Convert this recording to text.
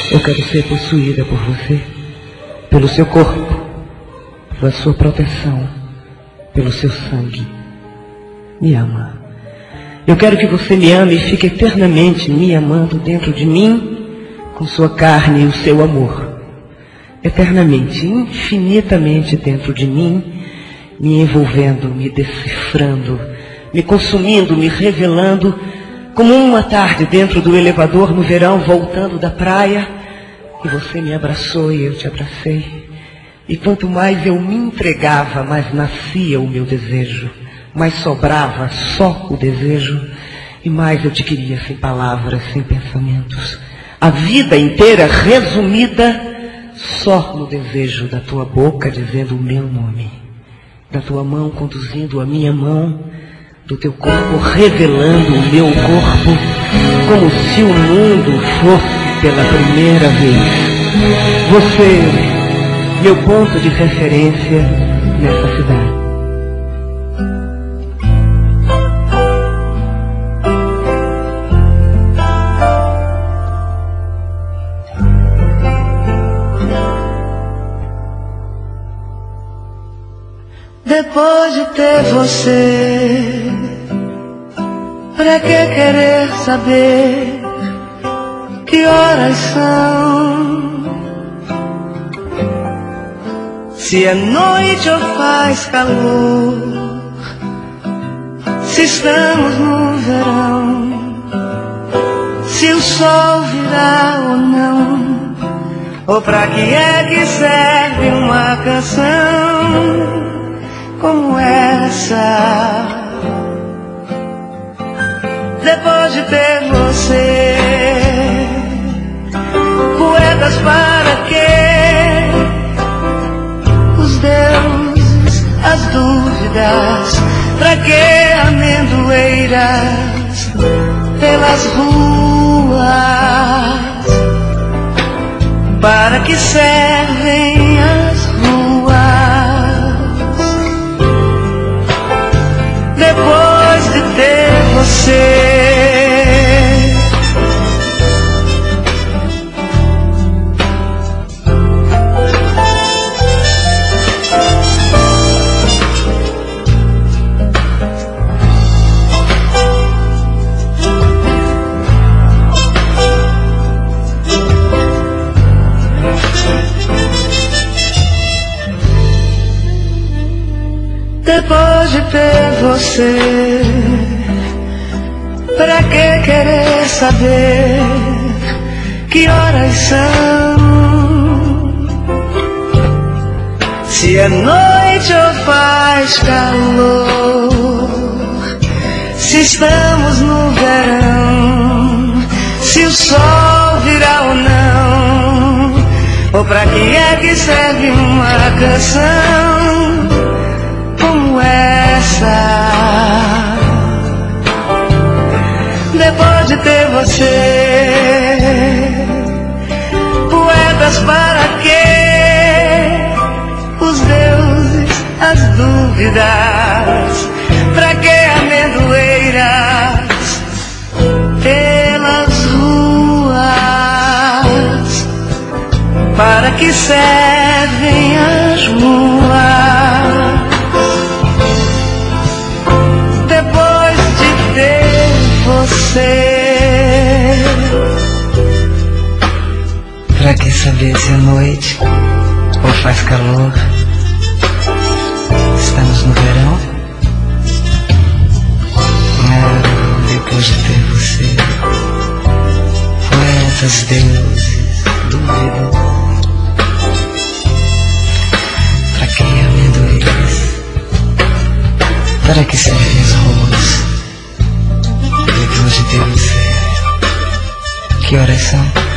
Eu quero ser possuída por você, pelo seu corpo, pela sua proteção, pelo seu sangue. Me ama. Eu quero que você me ame e fique eternamente me amando dentro de mim, com sua carne e o seu amor. Eternamente, infinitamente dentro de mim, me envolvendo, me decifrando, me consumindo, me revelando, como uma tarde dentro do elevador no verão, voltando da praia, e você me abraçou e eu te abracei. E quanto mais eu me entregava, mais nascia o meu desejo, mais sobrava só o desejo, e mais eu te queria sem palavras, sem pensamentos. A vida inteira resumida só no desejo da tua boca dizendo o meu nome, da tua mão conduzindo a minha mão, do teu corpo revelando o meu corpo, como se o mundo fosse pela primeira vez. Você, meu ponto de referência nessa cidade. Depois de ter você, pra que querer saber que horas são? Se é noite ou faz calor, se estamos no verão, se o sol virá ou não, ou pra que é que serve uma canção como essa? Depois de ter você, poetas para quê? Os deuses, as dúvidas, pra que amendoeiras pelas ruas? Para que servem as ruas? Depois de ter você, depois de ter você, pra que querer saber que horas são? Se é noite ou faz calor, se estamos no verão, se o sol virá ou não, ou pra que é que serve uma canção como essa? Depois de ter você, poetas para quê? Os deuses, as dúvidas, pra que amendoeiras pelas ruas? Para que servem as ruas? Depois de ter você, pra que saber se é noite ou faz calor? Estamos no verão? Depois de ter você, poetas, deuses, duvidam. Pra que amendoeiras? Para que servem as ruas? Depois de ter você, que horas são?